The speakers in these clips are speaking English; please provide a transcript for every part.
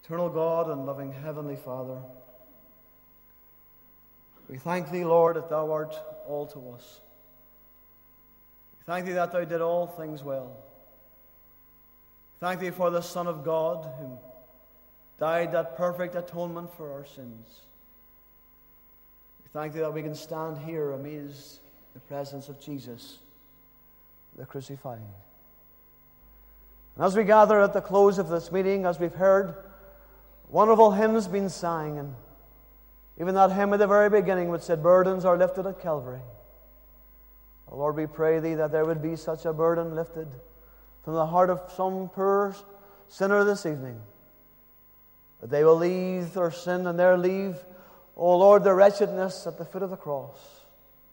Eternal God and loving Heavenly Father, we thank Thee, Lord, that Thou art all to us. We thank Thee that Thou did all things well. We thank Thee for the Son of God who died that perfect atonement for our sins. We thank Thee that we can stand here amazed in the presence of Jesus, the crucified. And as we gather at the close of this meeting, as we've heard wonderful hymns being sang, and even that hymn at the very beginning which said, "Burdens are lifted at Calvary." Oh Lord, we pray Thee that there would be such a burden lifted from the heart of some poor sinner this evening, that they will leave their sin and there leave, oh Lord, their wretchedness at the foot of the cross.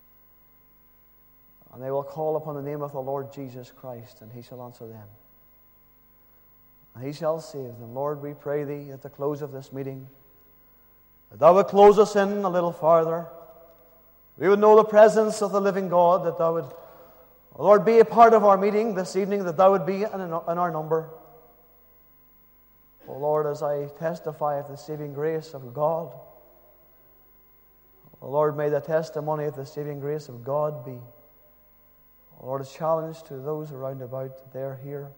And they will call upon the name of the Lord Jesus Christ, and He shall answer them. And He shall save them. Lord, we pray Thee at the close of this meeting that Thou would close us in a little farther. We would know the presence of the living God, that Thou would, oh Lord, be a part of our meeting this evening, that Thou would be in our number. Oh Lord, as I testify of the saving grace of God, oh Lord, may the testimony of the saving grace of God be, oh Lord, a challenge to those around about that they are here.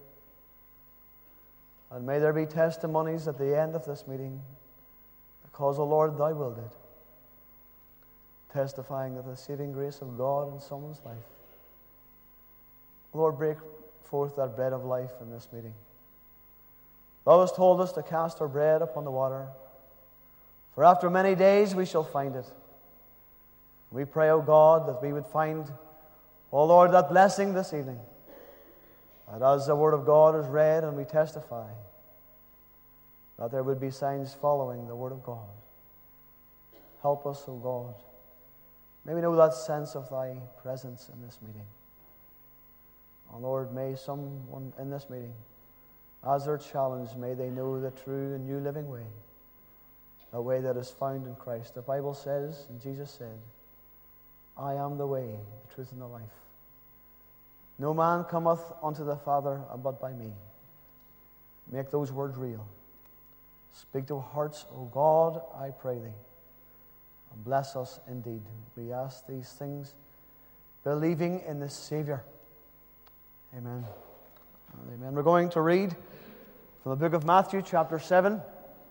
And may there be testimonies at the end of this meeting, because, O Lord, Thy willed it, testifying of the saving grace of God in someone's life. Lord, break forth that bread of life in this meeting. Thou hast told us to cast our bread upon the water, for after many days we shall find it. We pray, O God, that we would find, O Lord, that blessing this evening, that as the Word of God is read and we testify, that there would be signs following the Word of God. Help us, O God. May we know that sense of Thy presence in this meeting. O Lord, may someone in this meeting, as they're challenged, may they know the true and new living way, a way that is found in Christ. The Bible says, and Jesus said, "I am the way, the truth, and the life. No man cometh unto the Father but by me." Make those words real. Speak to our hearts, O God, I pray Thee, and bless us indeed. We ask these things, believing in the Savior. Amen. Amen. We're going to read from the book of Matthew, chapter 7.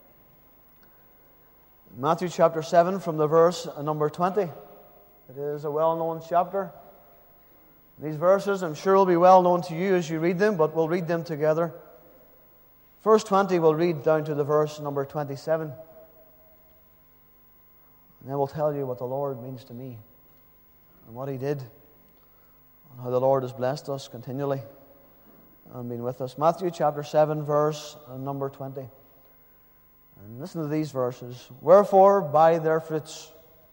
Matthew, chapter 7, from the verse number 20. It is a well-known chapter. These verses, I'm sure, will be well known to you as you read them, but we'll read them together. Verse 20, we'll read down to the verse number 27. And then we'll tell you what the Lord means to me, and what He did, and how the Lord has blessed us continually and been with us. Matthew chapter 7, verse number 20. And listen to these verses. "Wherefore by their fruits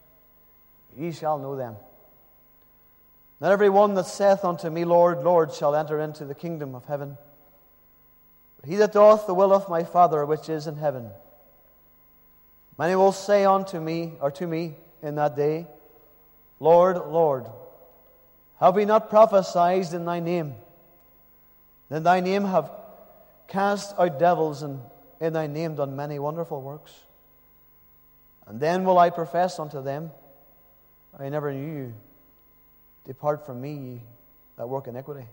ye shall know them. Not every one that saith unto me, Lord, Lord, shall enter into the kingdom of heaven, but he that doeth the will of my Father which is in heaven. Many will say unto me, or to me, in that day, Lord, Lord, have we not prophesied in Thy name? In Thy name have cast out devils, and in Thy name done many wonderful works. And then will I profess unto them, I never knew you. Depart from me, ye that work iniquity.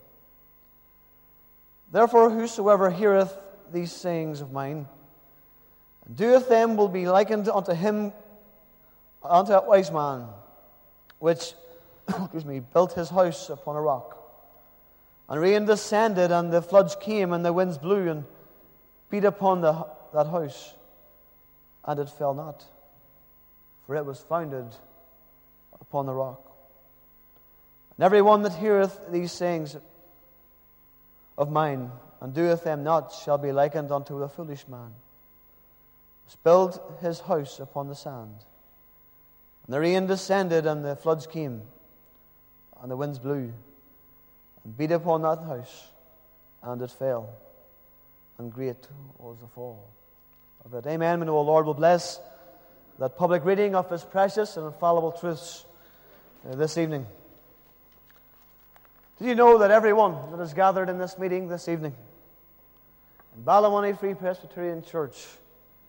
Therefore whosoever heareth these sayings of mine, and doeth them, will be likened unto a wise man, which built his house upon a rock. And rain descended, and the floods came, and the winds blew, and beat upon that house, and it fell not, for it was founded upon the rock. And every one that heareth these sayings of mine, and doeth them not, shall be likened unto a foolish man, which built his house upon the sand. And the rain descended, and the floods came, and the winds blew, and beat upon that house, and it fell, and great was the fall of it. Amen. We know the Lord will bless that public reading of His precious and infallible truths this evening. Did you know that everyone that is gathered in this meeting this evening in Ballymoney Free Presbyterian Church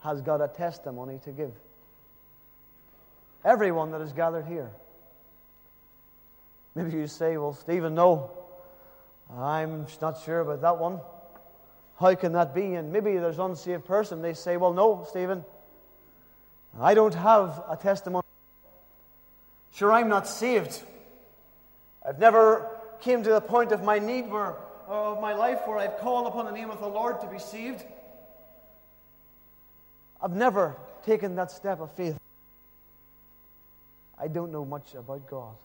has got a testimony to give. Everyone that is gathered here. Maybe you say, well, Stephen, no, I'm not sure about that one. How can that be? And maybe there's an unsaved person. They say, well, no, Stephen, I don't have a testimony. Sure, I'm not saved. I've never came to the point of my need of my life where I've called upon the name of the Lord to be saved. I've never taken that step of faith. I don't know much about God.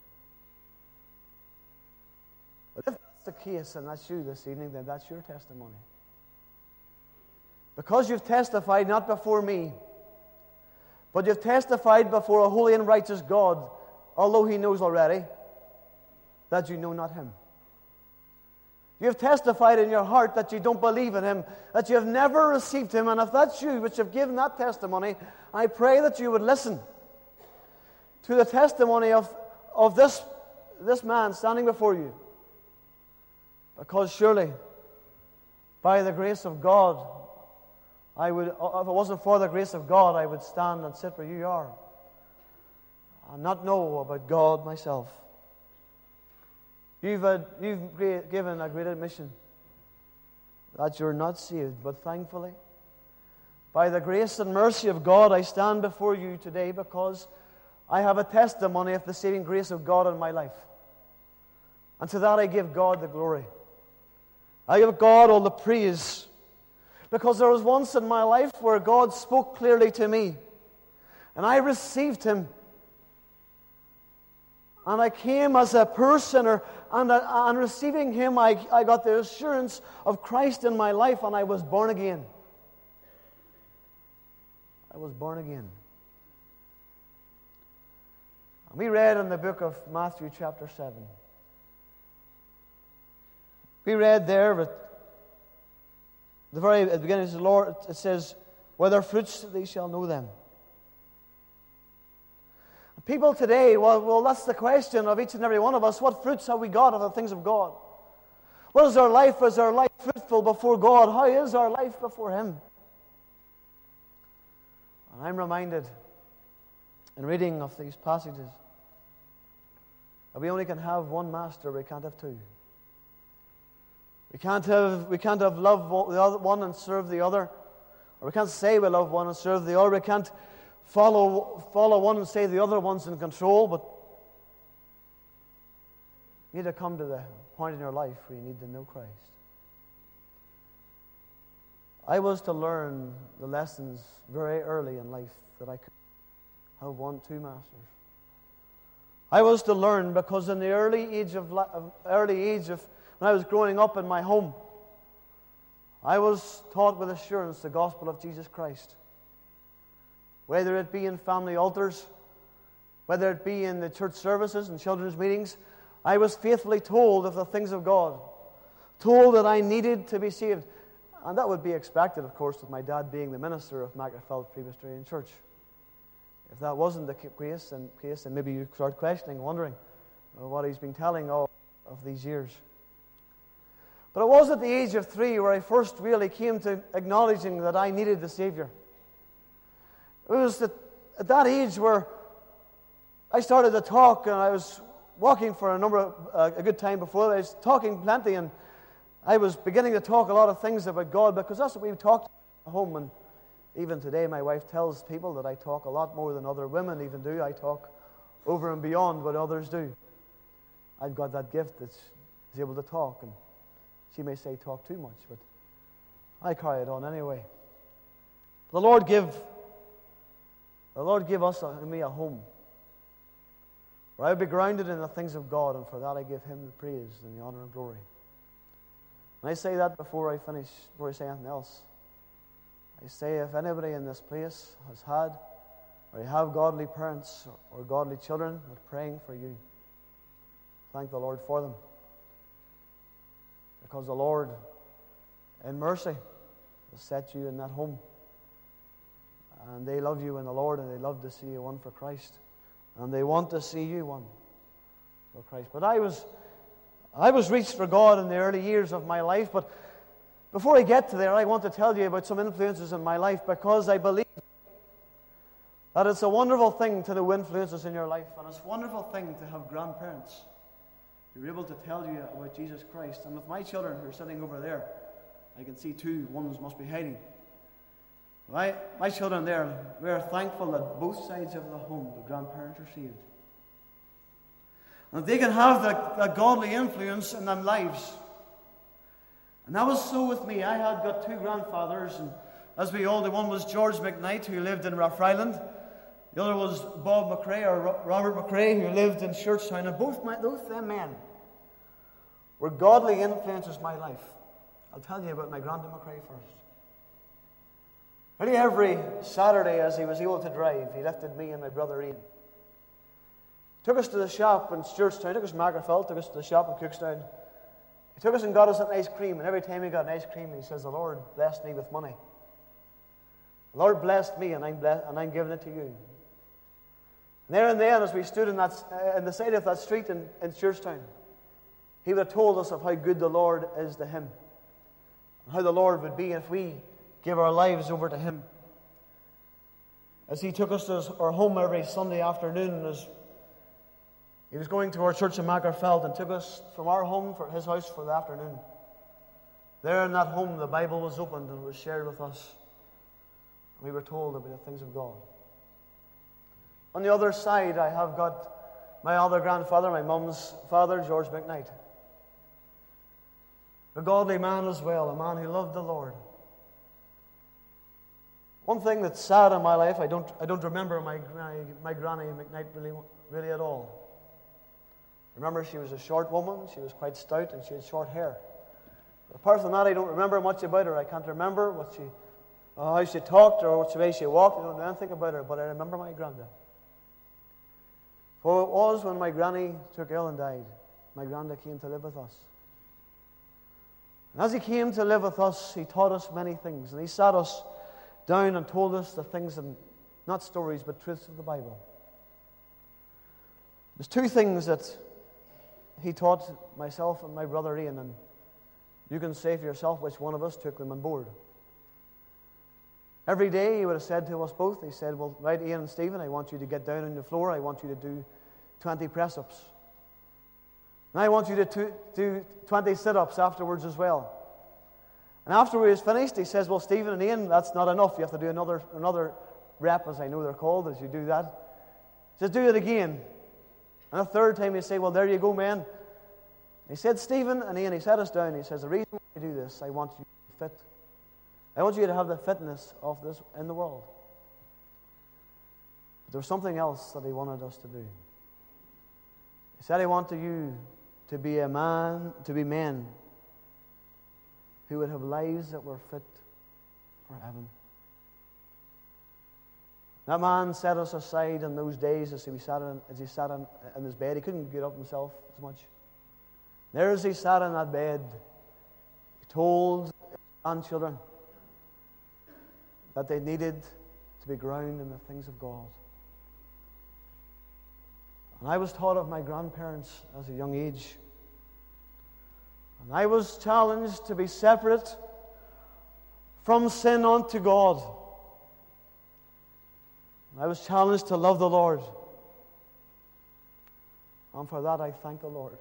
But if that's the case, and that's you this evening, then that's your testimony. Because you've testified not before me, but you've testified before a holy and righteous God, although He knows already that you know not Him. You've testified in your heart that you don't believe in Him, that you have never received Him, and if that's you which have given that testimony, I pray that you would listen to the testimony of this man standing before you. Because surely, by the grace of God, if it wasn't for the grace of God, I would stand and sit where you are and not know about God myself. You've given a great admission that you're not saved, but thankfully, by the grace and mercy of God, I stand before you today because I have a testimony of the saving grace of God in my life. And to that I give God the glory. I give God all the praise. Because there was once in my life where God spoke clearly to me. And I received Him. And I came as a poor sinner. And receiving Him, I got the assurance of Christ in my life. And I was born again. I was born again. And we read in the book of Matthew chapter 7. We read there at the very beginning of the Lord, it says, "By their fruits they shall know them." People today, well, that's the question of each and every one of us. What fruits have we got of the things of God? What is our life? Is our life fruitful before God? How is our life before Him? And I'm reminded in reading of these passages that we only can have one master, we can't have two. We can't have love the other one and serve the other. Or we can't say we love one and serve the other. We can't follow one and say the other one's in control. But you need to come to the point in your life where you need to know Christ. I was to learn the lessons very early in life that I could have two masters. I was to learn because in the early age of when I was growing up in my home, I was taught with assurance the gospel of Jesus Christ. Whether it be in family altars, whether it be in the church services and children's meetings, I was faithfully told of the things of God, told that I needed to be saved. And that would be expected, of course, with my dad being the minister of Magherafelt Presbyterian Church. If that wasn't the case, then maybe you start questioning, wondering what he's been telling all of these years. But it was at the age of 3 where I first really came to acknowledging that I needed the Savior. It was at that age where I started to talk, and I was walking for a good time before that. I was talking plenty, and I was beginning to talk a lot of things about God because that's what we've talked at home. And even today, my wife tells people that I talk a lot more than other women even do. I talk over and beyond what others do. I've got that gift that's able to talk, and she may say talk too much, but I carry it on anyway. The Lord give us and me a home where I would be grounded in the things of God, and for that I give Him the praise and the honor and glory. And I say that before I say anything else. I say if anybody in this place has had or you have godly parents or godly children that are praying for you, thank the Lord for them. Because the Lord, in mercy, has set you in that home. And they love you in the Lord, and they love to see you one for Christ. And they want to see you one for Christ. But I was reached for God in the early years of my life, but Before I get to there, I want to tell you about some influences in my life, because I believe that it's a wonderful thing to know influences in your life, and it's a wonderful thing to have grandparents who are able to tell you about Jesus Christ. And with my children who are sitting over there, I can see two, one must be hiding. My children there, we are thankful that both sides of the home, the grandparents are saved. And that they can have that godly influence in their lives. And that was so with me. I had got two grandfathers, and as we all, the one was George McKnight, who lived in Rathfriland. The other was Bob McRae, or Robert McRae, who lived in Churchtown. And both them men were godly influences in my life. I'll tell you about my Granda McRae first. Nearly every Saturday, as he was able to drive, he lifted me and my brother Ian. Took us to the shop in Churchtown, took us to Magherafelt, took us to the shop in Cookstown. He took us and got us an ice cream, and every time he got an ice cream, he says, "The Lord blessed me with money. The Lord blessed me, and I'm giving it to you." And there and then, as we stood in the side of that street in Churchtown, he would have told us of how good the Lord is to him, and how the Lord would be if we give our lives over to him. As he took us to our home every Sunday afternoon, as he was going to our church in Magherafelt, and took us from our home for his house for the afternoon. There in that home, the Bible was opened and was shared with us. And we were told about the things of God. On the other side, I have got my other grandfather, my mum's father, George McKnight. A godly man as well, a man who loved the Lord. One thing that's sad in my life, I don't remember my granny McKnight really at all. I remember she was a short woman, she was quite stout, and she had short hair. But apart from that, I don't remember much about her. I can't remember how she talked or which way she walked. I don't know anything about her, but I remember my granda. For it was when my granny took ill and died, my granda came to live with us. And as he came to live with us, he taught us many things. And he sat us down and told us the things, and not stories, but truths of the Bible. There's two things that he taught myself and my brother Ian, and you can say for yourself which one of us took them on board. Every day he would have said to us both, he said, "Well, right, Ian and Stephen, I want you to get down on the floor. I want you to do 20 press-ups. And I want you to do 20 sit-ups afterwards as well." And after we was finished, he says, "Well, Stephen and Ian, that's not enough. You have to do another rep, as I know they're called, as you do that." He says, "Do it again." And a third time he said, "Well, there you go, men." He said, "Stephen and Ian," he sat us down, he says, "The reason why I do this, I want you to be fit. I want you to have the fitness of this in the world." But there was something else that he wanted us to do. He said, "I want you to be men who would have lives that were fit for heaven." That man set us aside in those days as he sat in his bed. He couldn't get up himself as much. There as he sat in that bed, he told his grandchildren that they needed to be grounded in the things of God. And I was taught of my grandparents as a young age. And I was challenged to be separate from sin unto God. I was challenged to love the Lord. And for that I thank the Lord.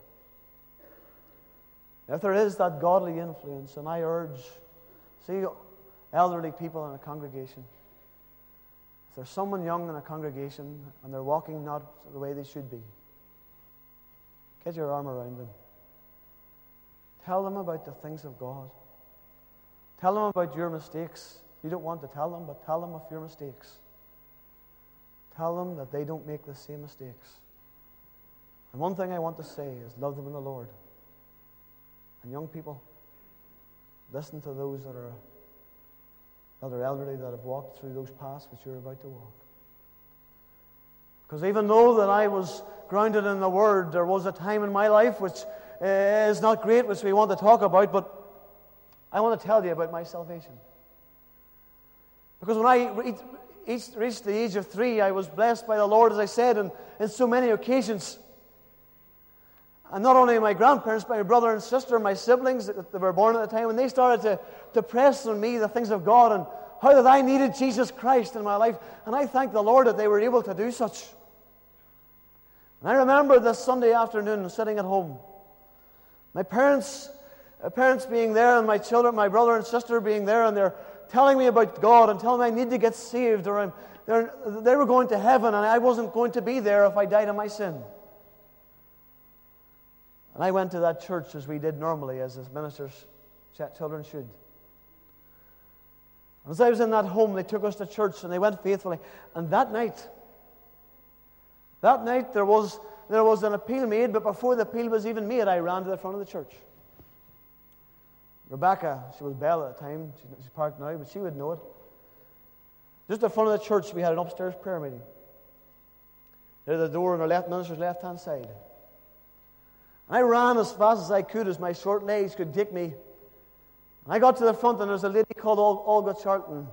If there is that godly influence, and I urge, see elderly people in a congregation, if there's someone young in a congregation and they're walking not the way they should be, get your arm around them. Tell them about the things of God. Tell them about your mistakes. You don't want to tell them, but tell them of your mistakes. Tell them that they don't make the same mistakes. And one thing I want to say is love them in the Lord. And young people, listen to those that are elderly, that have walked through those paths which you're about to walk. Because even though that I was grounded in the Word, there was a time in my life which is not great, which we want to talk about, but I want to tell you about my salvation. Because when I reached the age of 3, I was blessed by the Lord, as I said, in so many occasions. And not only my grandparents, but my brother and sister, my siblings that were born at the time, when they started to press on me the things of God and how that I needed Jesus Christ in my life. And I thank the Lord that they were able to do such. And I remember this Sunday afternoon sitting at home. My parents being there, and my children, my brother and sister being there, and they're telling me about God and telling me I need to get saved, or they were going to heaven and I wasn't going to be there if I died in my sin. And I went to that church as we did normally, as ministers' children should. As I was in that home, they took us to church and they went faithfully. And that night there was an appeal made, but before the appeal was even made, I ran to the front of the church. Rebecca, she was Belle at the time, she's parked now, but she would know it. Just in front of the church, we had an upstairs prayer meeting. There's the door on the minister's left-hand side. And I ran as fast as I could, as my short legs could take me. And I got to the front, and there's a lady called Olga Charlton.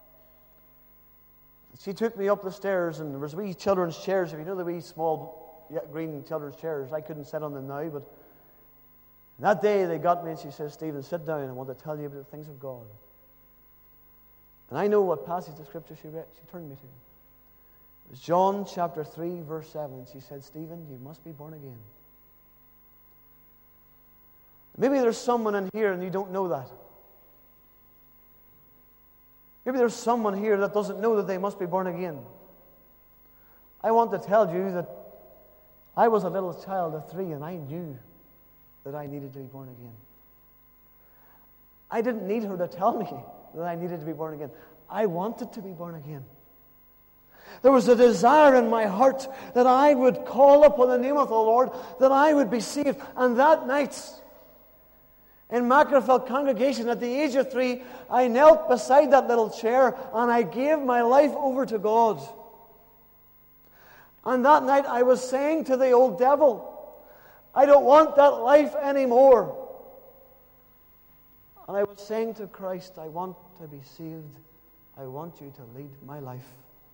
She took me up the stairs, and there was wee children's chairs. If you know the wee small green children's chairs, I couldn't sit on them now, but that day they got me, and she said, "Stephen, sit down. I want to tell you about the things of God." And I know what passage of Scripture she turned me to. It was John chapter 3, verse 7. She said, "Stephen, you must be born again." Maybe there's someone in here and you don't know that. Maybe there's someone here that doesn't know that they must be born again. I want to tell you that I was a little child of 3 and I knew that I needed to be born again. I didn't need her to tell me that I needed to be born again. I wanted to be born again. There was a desire in my heart that I would call upon the name of the Lord, that I would be saved. And that night, in Mackerfell congregation at the age of 3, I knelt beside that little chair and I gave my life over to God. And that night I was saying to the old devil, I don't want that life anymore. And I was saying to Christ, I want to be saved. I want you to lead my life.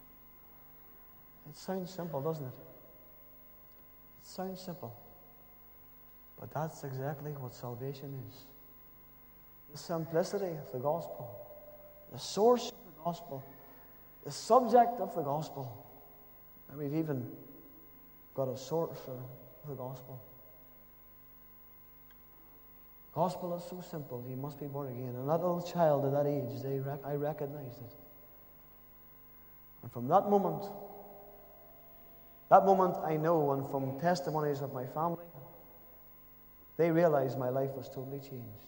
It sounds simple, doesn't it? It sounds simple. But that's exactly what salvation is. The simplicity of the gospel, the source of the gospel, the subject of the gospel. And we've even got a source of the gospel. Gospel is so simple, you must be born again. And that little child at that age, I recognized it. And from that moment I know, and from testimonies of my family, they realized my life was totally changed.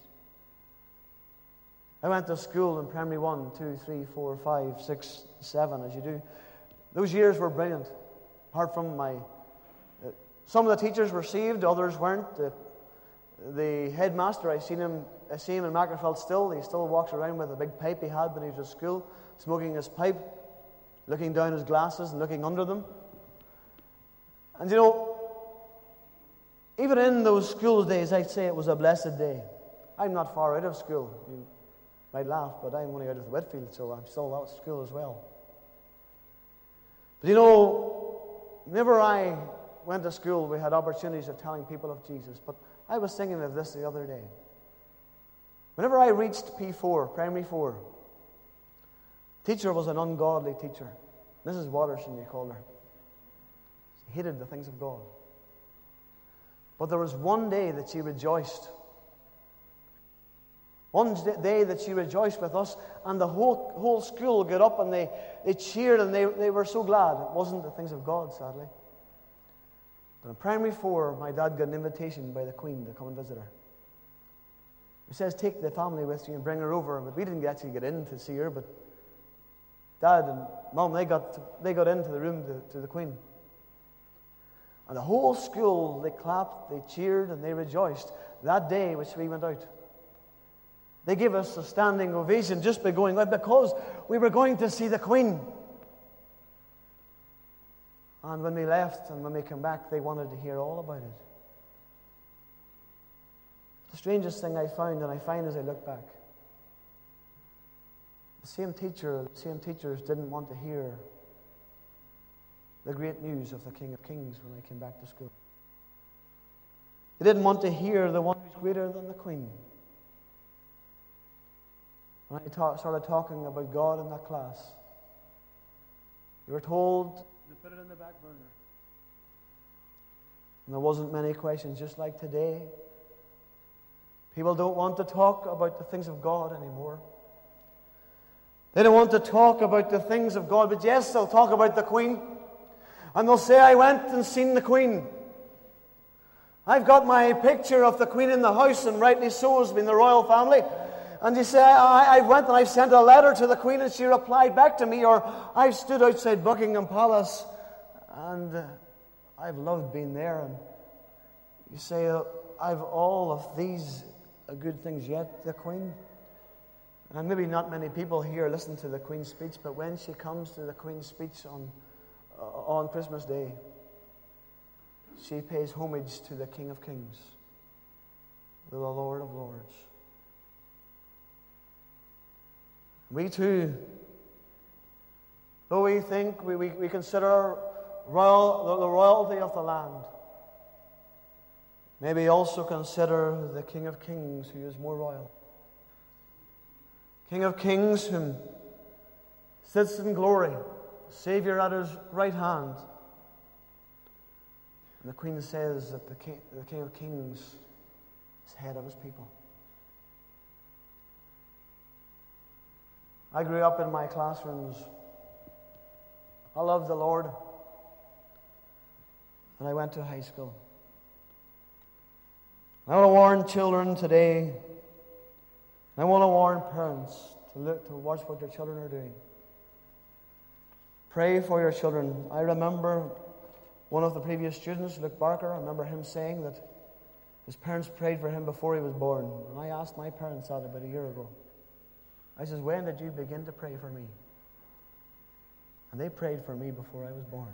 I went to school in primary 1, 2, 3, 4, 5, 6, 7, as you do. Those years were brilliant. Apart from some of the teachers were saved, others weren't. The headmaster, I see him in Mackerfell still. He still walks around with a big pipe he had when he was at school, smoking his pipe, looking down his glasses and looking under them. And you know, even in those school days, I'd say it was a blessed day. I'm not far out of school. You might laugh, but I'm only out of the Whitfield, so I'm still out of school as well. But you know, whenever I went to school, we had opportunities of telling people of Jesus. But I was thinking of this the other day. Whenever I reached P4, primary 4, teacher was an ungodly teacher. Mrs. Watterson, you called her. She hated the things of God. But there was one day that she rejoiced. One day that she rejoiced with us, and the whole school got up and they cheered and they were so glad. It wasn't the things of God, sadly. But in primary 4, my dad got an invitation by the Queen to come and visit her. He says, take the family with you and bring her over. But we didn't actually get in to see her, but Dad and Mom, they got into the room to the Queen. And the whole school, they clapped, they cheered, and they rejoiced that day which we went out. They gave us a standing ovation just by going out because we were going to see the Queen. And when we left and when we came back, they wanted to hear all about it. The strangest thing I found, and I find as I look back, the same teachers didn't want to hear the great news of the King of Kings when I came back to school. He didn't want to hear the one who's greater than the Queen. When I started talking about God in that class, you were told to put it in the back burner. And there wasn't many questions, just like today. People don't want to talk about the things of God anymore. They don't want to talk about the things of God, but yes, they'll talk about the Queen. And they'll say, I went and seen the Queen. I've got my picture of the Queen in the house, and rightly so, has been the royal family. And you say, I went and I sent a letter to the Queen and she replied back to me, or I stood outside Buckingham Palace and I've loved being there. And you say, I've all of these good things yet, the Queen. And maybe not many people here listen to the Queen's speech, but when she comes to the Queen's speech on Christmas Day, she pays homage to the King of Kings, the Lord of Lords. We too, though we think, we consider the royalty of the land, maybe also consider the King of Kings, who is more royal. King of Kings, whom sits in glory, Savior at his right hand. And the Queen says that the King of Kings is head of his people. I grew up in my classrooms. I loved the Lord. And I went to high school. I want to warn children today. I want to warn parents to watch what their children are doing. Pray for your children. I remember one of the previous students, Luke Barker, I remember him saying that his parents prayed for him before he was born. And I asked my parents that about a year ago. I says, when did you begin to pray for me? And they prayed for me before I was born.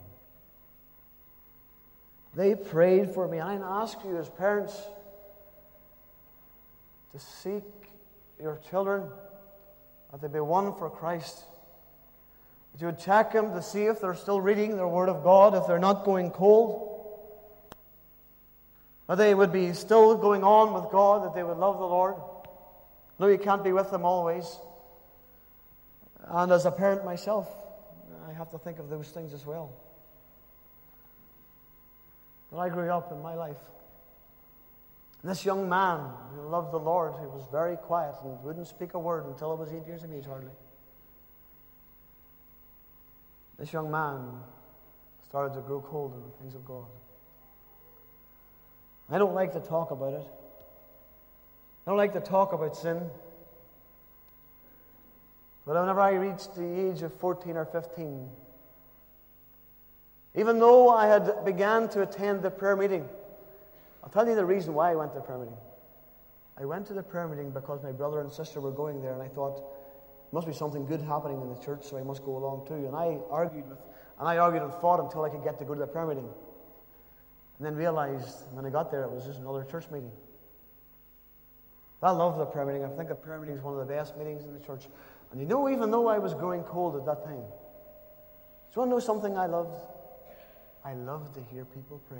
They prayed for me. And I ask you as parents to seek your children, that they be won for Christ. That you would check them to see if they're still reading the Word of God, if they're not going cold. That they would be still going on with God, that they would love the Lord. No, you can't be with them always. And as a parent myself, I have to think of those things as well. But I grew up in my life. And this young man who loved the Lord, who was very quiet and wouldn't speak a word until I was 8 years of age hardly. This young man started to grow cold in the things of God. I don't like to talk about it. I don't like to talk about sin. But whenever I reached the age of 14 or 15, even though I had began to attend the prayer meeting, I'll tell you the reason why I went to the prayer meeting. I went to the prayer meeting because my brother and sister were going there, and I thought, there must be something good happening in the church, so I must go along too. And I argued and fought until I could get to go to the prayer meeting. And then realized when I got there it was just another church meeting. I love the prayer meeting. I think the prayer meeting is one of the best meetings in the church. And you know, even though I was growing cold at that time, do you want to know something I loved? I loved to hear people pray.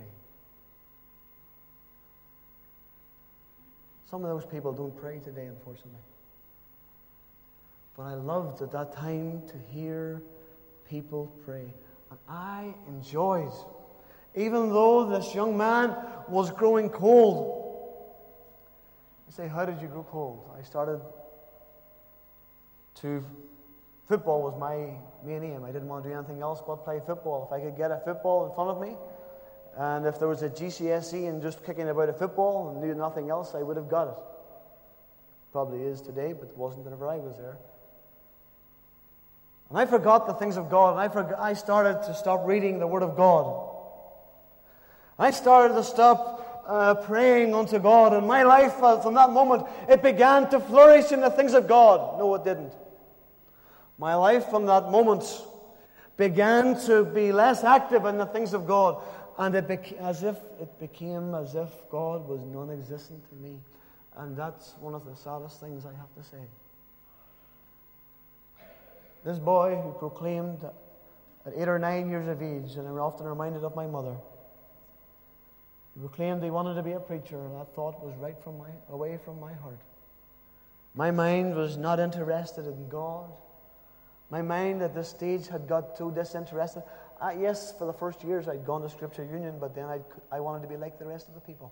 Some of those people don't pray today, unfortunately. But I loved at that time to hear people pray. And I enjoyed, even though this young man was growing cold. You say, how did you grow cold? Football was my main aim. I didn't want to do anything else but play football. If I could get a football in front of me, and if there was a GCSE and just kicking about a football and knew nothing else, I would have got it. Probably is today, but it wasn't whenever I was there. And I forgot the things of God, and I started to stop reading the Word of God. I started to stop praying unto God, and my life from that moment, it began to flourish in the things of God. No, it didn't. My life from that moment began to be less active in the things of God, and it became as if God was non-existent to me. And that's one of the saddest things I have to say. This boy who proclaimed at 8 or 9 years of age, and I'm often reminded of my mother, He proclaimed he wanted to be a preacher, and that thought was away from my heart. My mind was not interested in God. My mind at this stage had got too disinterested. Yes, for the first years I'd gone to Scripture Union, but then I wanted to be like the rest of the people.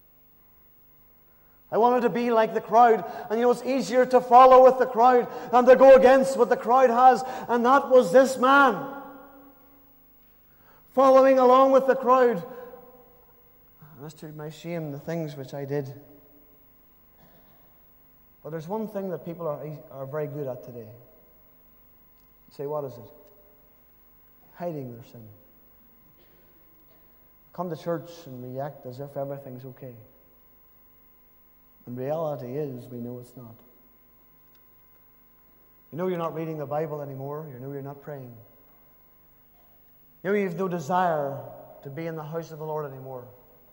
I wanted to be like the crowd. And it's easier to follow with the crowd than to go against what the crowd has. And that was this man. Following along with the crowd. And as to my shame, the things which I did. But there's one thing that people are very good at today. You say, what is it? Hiding their sin. Come to church and react as if everything's okay. And reality is, we know it's not. You know you're not reading the Bible anymore. You know you're not praying. You know you have no desire to be in the house of the Lord anymore.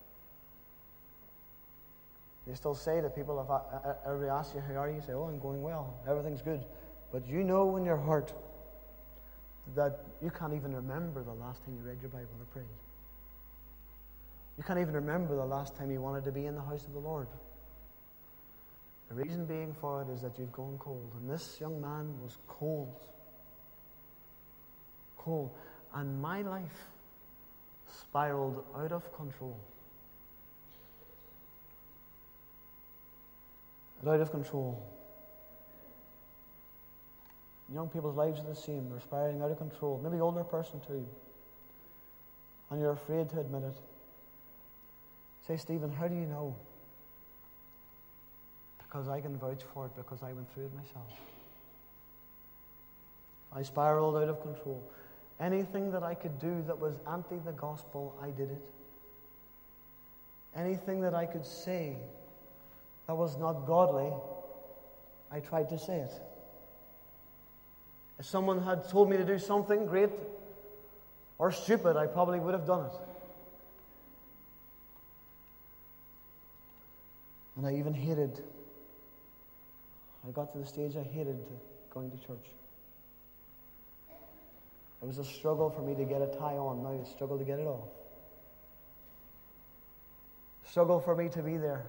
They still say to people, if everybody asks you, how are you? You say, oh, I'm going well. Everything's good. But you know in your heart that you can't even remember the last time you read your Bible or prayed. You can't even remember the last time you wanted to be in the house of the Lord. The reason being for it is that you've gone cold. And this young man was cold. Cold. And my life spiraled out of control. Out of control. Young people's lives are the same. They're spiraling out of control. Maybe older person too. And you're afraid to admit it. Say, Stephen, how do you know? Because I can vouch for it, because I went through it myself. I spiraled out of control. Anything that I could do that was anti the gospel, I did it. Anything that I could say that was not godly, I tried to say it. If someone had told me to do something great or stupid, I probably would have done it. And I even hated. I got to the stage I hated going to church. It was a struggle for me to get a tie on. Now it's a struggle to get it off. Struggle for me to be there.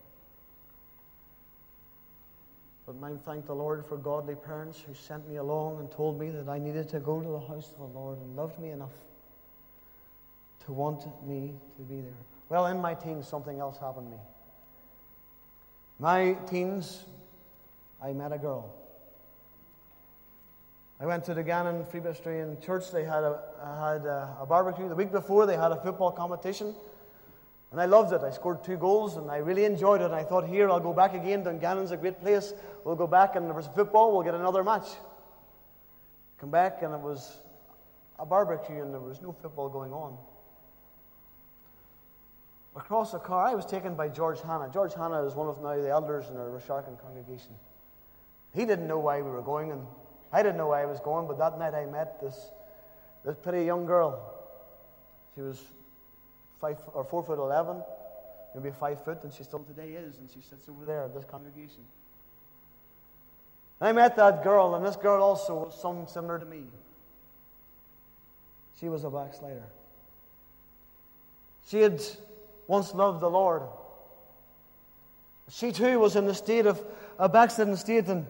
But I thank the Lord for godly parents who sent me along and told me that I needed to go to the house of the Lord, and loved me enough to want me to be there. Well, in my teens, something else happened to me. My teens, I met a girl. I went to the Gannon Presbyterian Church. They had a barbecue. The week before, they had a football competition. And I loved it. I scored 2 goals, and I really enjoyed it. And I thought, here, I'll go back again. Dungannon's a great place. We'll go back, and there was football. We'll get another match. Come back, and it was a barbecue, and there was no football going on. Across the car, I was taken by George Hanna. George Hanna is one of now the elders in our Rasharkin congregation. He didn't know why we were going, and I didn't know why I was going, but that night I met this pretty young girl. She was 4'11", maybe 5 foot, and she still today is, and she sits over there at this congregation. And I met that girl, and this girl also was similar to me. She was a backslider. She had once loved the Lord. She too was in the state of a backslidden state, and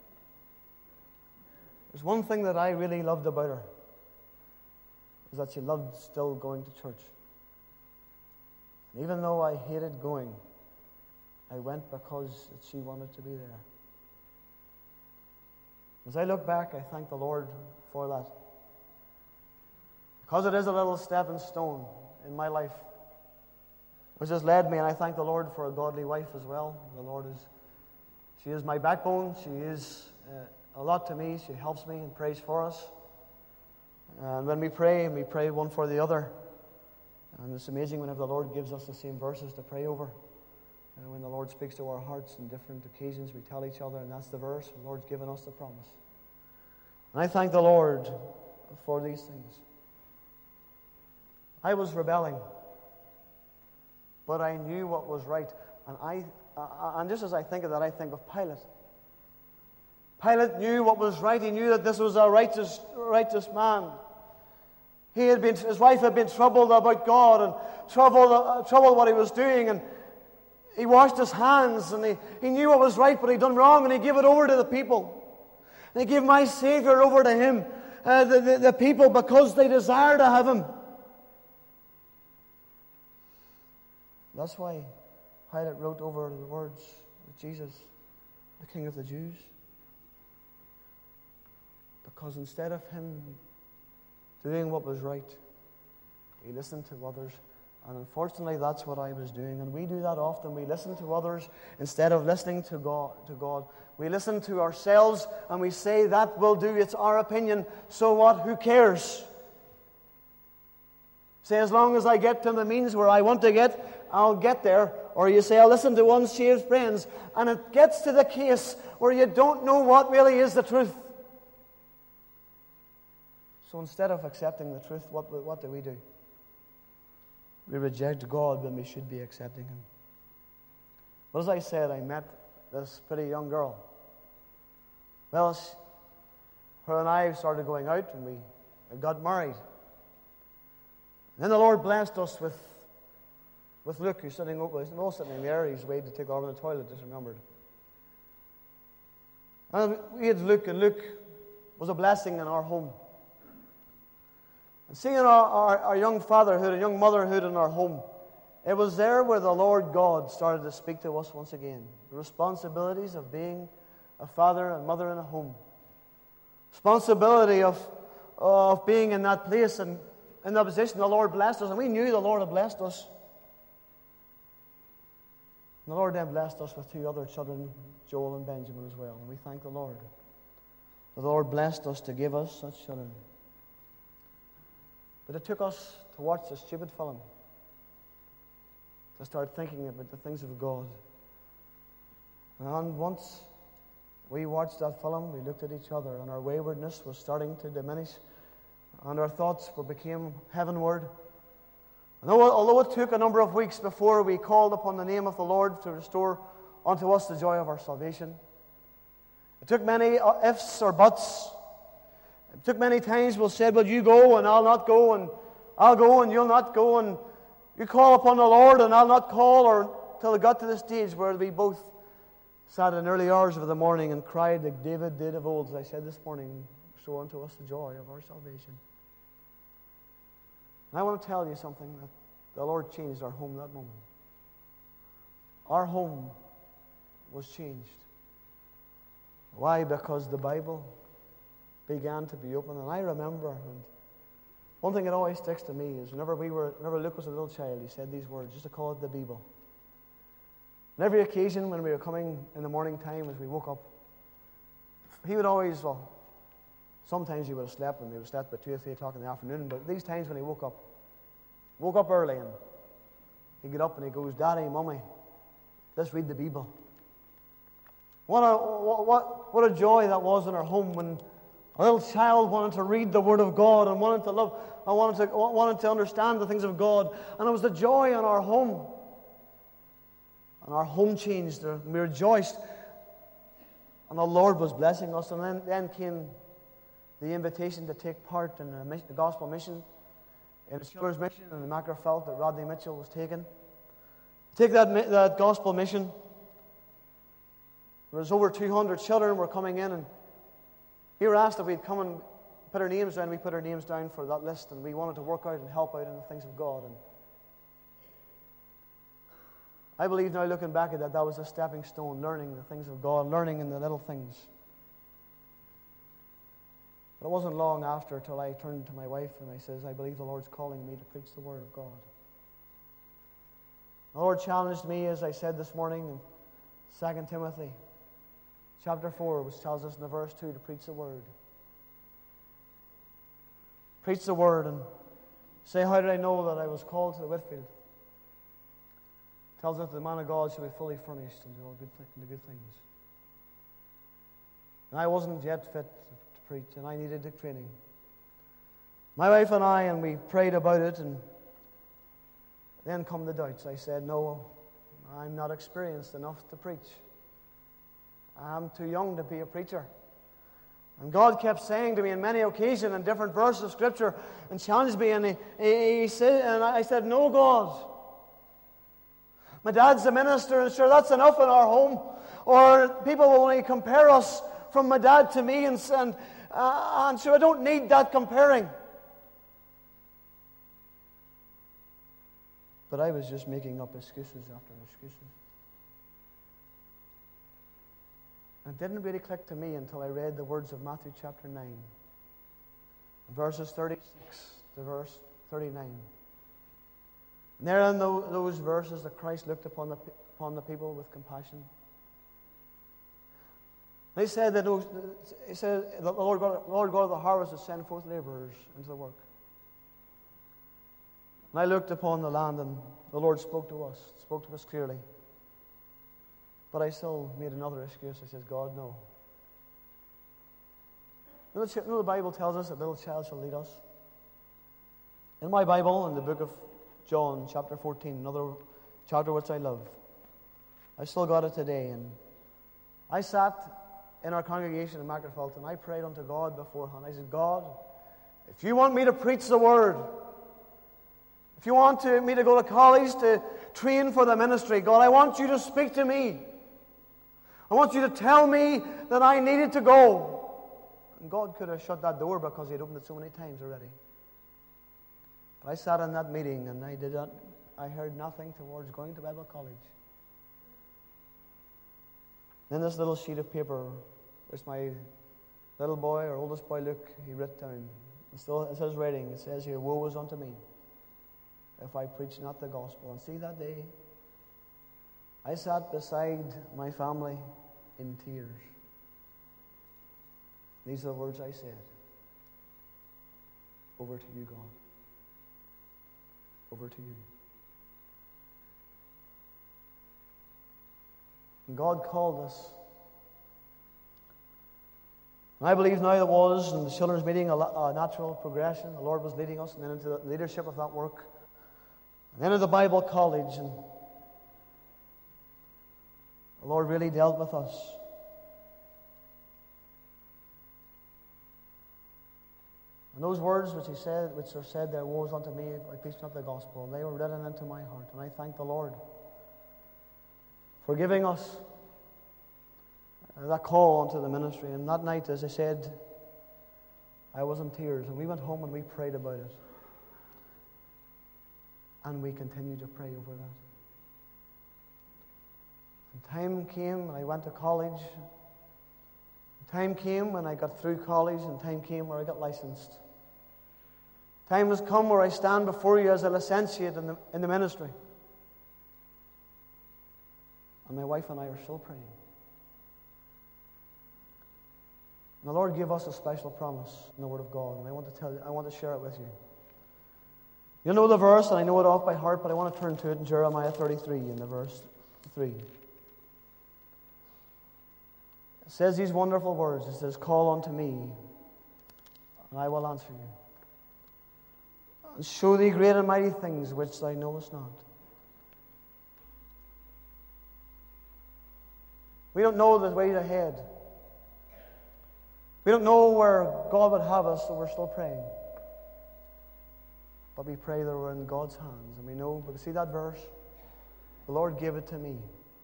there's one thing that I really loved about her, is that she loved still going to church. And even though I hated going, I went because she wanted to be there. As I look back, I thank the Lord for that. Because it is a little stepping stone in my life, which has led me, and I thank the Lord for a godly wife as well. She is my backbone. She is a lot to me. She helps me and prays for us. And when we pray one for the other. And it's amazing whenever the Lord gives us the same verses to pray over. And when the Lord speaks to our hearts on different occasions, we tell each other, and that's the verse. The Lord's given us the promise. And I thank the Lord for these things. I was rebelling, but I knew what was right. And just as I think of that, I think of Pilate. Pilate knew what was right. He knew that this was a righteous man. His wife had been troubled about God and troubled what he was doing, and he washed his hands, and he knew what was right, but he'd done wrong, and he gave it over to the people. And he gave my Savior over to him, the people, because they desire to have him. That's why Pilate wrote over the words of Jesus, the King of the Jews. Because instead of him doing what was right, he listened to others. And unfortunately, that's what I was doing. And we do that often. We listen to others instead of listening to God. We listen to ourselves and we say, that will do. It's our opinion. So what? Who cares? Say, as long as I get to the means where I want to get, I'll get there. Or you say, I'll listen to unsaved friends. And it gets to the case where you don't know what really is the truth. So instead of accepting the truth, what do? We reject God when we should be accepting him. But as I said, I met this pretty young girl. Well, her and I started going out, and we got married. And then the Lord blessed us with Luke, who's sitting there. He's waiting to take over the toilet, just remembered. And we had Luke, and Luke was a blessing in our home. And seeing our young fatherhood and young motherhood in our home, it was there where the Lord God started to speak to us once again. The responsibilities of being a father and mother in a home. Responsibility of being in that place and in that position. The Lord blessed us, and we knew the Lord had blessed us. And the Lord then blessed us with 2 other children, Joel and Benjamin as well. And we thank the Lord. The Lord blessed us to give us such children. But it took us to watch a stupid film, to start thinking about the things of God. And once we watched that film, we looked at each other, and our waywardness was starting to diminish, and our thoughts became heavenward. And although it took a number of weeks before we called upon the name of the Lord to restore unto us the joy of our salvation, it took many ifs or buts. It took many times we said, well, you go and I'll not go, and I'll go and you'll not go, and you call upon the Lord and I'll not call, or till it got to the stage where we both sat in early hours of the morning and cried like David did of old, as I said this morning, restore unto us the joy of our salvation. And I want to tell you something, that the Lord changed our home that moment. Our home was changed. Why? Because the Bible began to be open. And I remember, and one thing that always sticks to me is whenever Luke was a little child, he said these words, just to call it the Bible. On every occasion when we were coming in the morning time as we woke up, he would always, sometimes he would have slept, and he would have slept by 2 or 3 o'clock in the afternoon, but these times when he woke up early, and he'd get up and he goes, Daddy, Mummy, let's read the Bible. What a joy that was in our home when a little child wanted to read the Word of God and wanted to love, and wanted to understand the things of God. And it was the joy in our home. And our home changed, and we rejoiced. And the Lord was blessing us. And then came the invitation to take part in the gospel mission, in the children's mission in the Macrofelt that Rodney Mitchell was taking. Take that gospel mission. There was over 200 children were coming in, and we were asked if we'd come and put our names down. We put our names down for that list, and we wanted to work out and help out in the things of God. And I believe now, looking back at that was a stepping stone, learning the things of God, learning in the little things. But it wasn't long after till I turned to my wife and I says, I believe the Lord's calling me to preach the Word of God. The Lord challenged me, as I said this morning, in 2 Timothy chapter 4, which tells us in the verse 2 to preach the Word. Preach the Word and say, how did I know that I was called to the Whitfield? Tells us the man of God should be fully furnished and do all good things. And I wasn't yet fit to preach, and I needed the training. My wife and I, and we prayed about it, and then come the doubts. I said, no, I'm not experienced enough to preach. I'm too young to be a preacher. And God kept saying to me on many occasions in different verses of Scripture and challenged me, and He said, and I said, "No, God. My dad's a minister, and sure, that's enough in our home. Or people will only compare us from my dad to me, and sure, I don't need that comparing." But I was just making up excuses after excuses. It didn't really click to me until I read the words of Matthew chapter 9, verses 36 to verse 39. And there in those verses that Christ looked upon the people with compassion. And He said that the Lord God of the harvest would send forth laborers into the work. And I looked upon the land, and the Lord spoke to us clearly. But I still made another excuse. I said, "God, no." You know the Bible tells us that little child shall lead us. In my Bible, in the book of John, chapter 14, another chapter which I love, I still got it today. And I sat in our congregation in Macclesfield, and I prayed unto God beforehand. I said, "God, if you want me to preach the Word, if you want me to go to college to train for the ministry, God, I want you to speak to me. I want you to tell me that I needed to go." And God could have shut that door because He had opened it so many times already. But I sat in that meeting, and I heard nothing towards going to Bible college. Then this little sheet of paper, which my little boy, or oldest boy, Luke, he wrote down. It says writing. It says here, "Woe is unto me if I preach not the gospel." And see, that day, I sat beside my family in tears. These are the words I said. "Over to you, God. Over to you." And God called us. And I believe now there was in the children's meeting a natural progression. The Lord was leading us, and then into the leadership of that work, and then into the Bible college, and the Lord really dealt with us. And those words which are said there, "Woe is unto me if I preach not the gospel," they were written into my heart. And I thank the Lord for giving us that call onto the ministry. And that night, as I said, I was in tears. And we went home and we prayed about it. And we continued to pray over that. And time came when I went to college. Time came when I got through college, and time came where I got licensed. Time has come where I stand before you as a licentiate in the ministry. And my wife and I are still praying. And the Lord gave us a special promise in the Word of God, and I want to share it with you. You know the verse, and I know it off by heart, but I want to turn to it in Jeremiah 33, in the verse 3. It says these wonderful words. It says, "Call unto me, and I will answer you, and show thee great and mighty things which thou knowest not." We don't know the way ahead. We don't know where God would have us, so we're still praying. But we pray that we're in God's hands, and we know. But see that verse? The Lord gave it to me.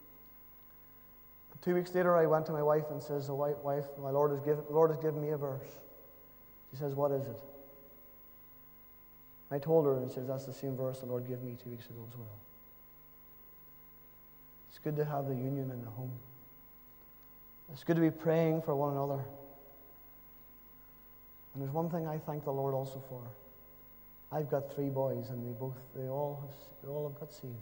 2 weeks later, I went to my wife and says, "Wife, my Lord has given me a verse." She says, "What is it?" I told her, and she says, "That's the same verse the Lord gave me 2 weeks ago as well." It's good to have the union in the home. It's good to be praying for one another. And there's one thing I thank the Lord also for. I've got 3 boys, and they all have got saved.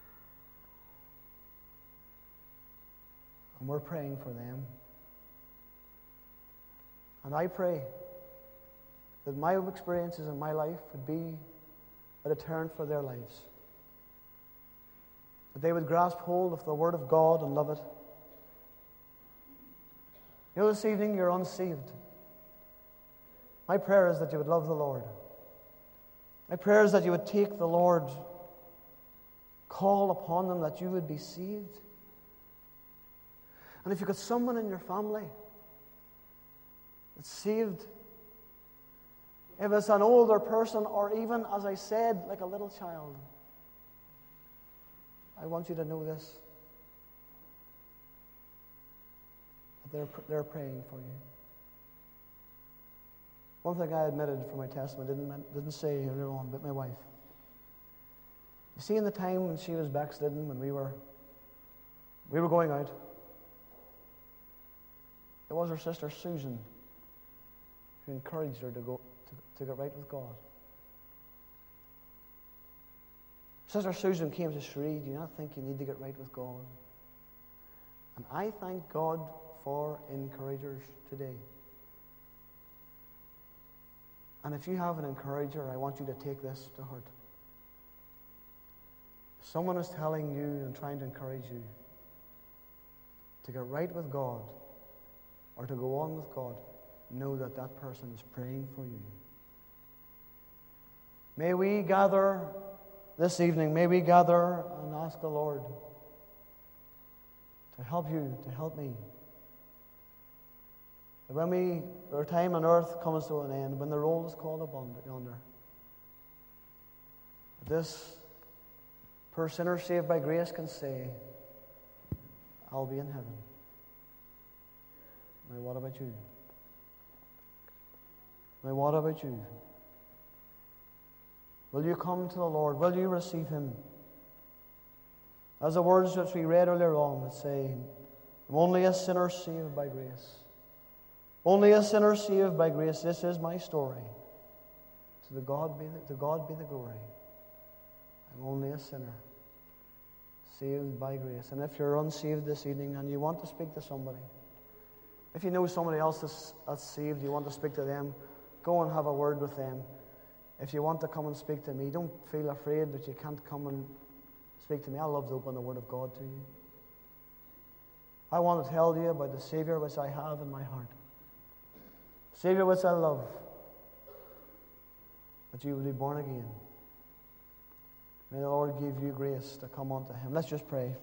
And we're praying for them. And I pray that my experiences in my life would be a deterrent for their lives. That they would grasp hold of the Word of God and love it. You know, this evening you're unsaved. My prayer is that you would love the Lord. My prayer is that you would take the Lord's call upon them, that you would be saved. And if you've got someone in your family that's saved. If it's an older person, or even, as I said, like a little child, I want you to know this, that they're praying for you. One thing I admitted for my testimony, didn't say earlier on, but my wife. You see, in the time when she was backslidden, when we were going out, it was her sister Susan who encouraged her to get right with God. Sister Susan came to Shree, do you not think you need to get right with God? And I thank God for encouragers today. And if you have an encourager, I want you to take this to heart. If someone is telling you and trying to encourage you to get right with God or to go on with God, know that that person is praying for you. May we gather this evening, may we gather and ask the Lord to help you, to help me. That when our time on earth comes to an end, when the roll is called up yonder, this poor sinner saved by grace can say, I'll be in heaven. Now what about you? Now what about you? Will you come to the Lord? Will you receive Him? As the words which we read earlier on that say, I'm only a sinner saved by grace. Only a sinner saved by grace. This is my story. To God be the glory. I'm only a sinner saved by grace. And if you're unsaved this evening and you want to speak to somebody, if you know somebody else that's saved, you want to speak to them, go and have a word with them. If you want to come and speak to me, don't feel afraid that you can't come and speak to me. I love to open the Word of God to you. I want to tell you about the Savior which I have in my heart. Savior which I love, that you will be born again. May the Lord give you grace to come unto Him. Let's just pray.